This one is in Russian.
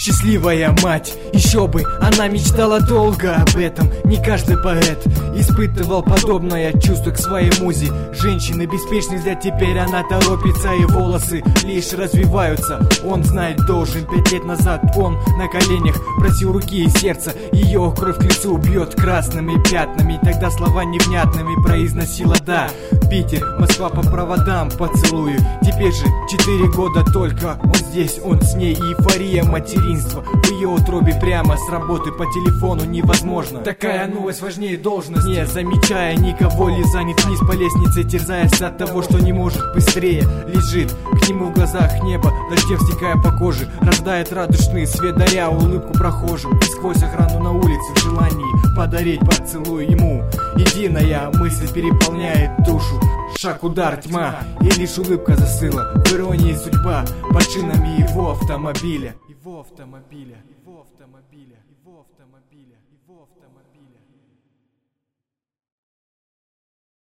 Счастливая мать, еще бы, она мечтала долго об этом. Не каждый поэт испытывал подобное чувство к своей музе. Женщины беспечный взгляд, теперь она торопится, и волосы лишь развиваются. Он знать должен, 5 лет назад он на коленях просил руки и сердца. Ее кровь к лицу бьет красными пятнами, и тогда слова невнятными произносила да. Питер, Москва по проводам поцелую. Теперь же 4 года только он здесь, он с ней, и эйфория материнства в ее утробе прямо с работы по телефону невозможно. Такая новость важнее должности. Не замечая никого, ли занят вниз по лестнице, терзаясь от того, что не может быстрее. Лежит к нему в глазах небо, дождем стекая по коже, рождает радужный свет, даря улыбку прохожим. И сквозь охрану на улице в желании подарить поцелуй ему. Единая мысль переполняет душу. Шаг, удар, тьма, и лишь улыбка застыла. В иронии судьба под шинами его автомобиля. Его автомобиля, его автомобиля, его автомобиля, его автомобиля.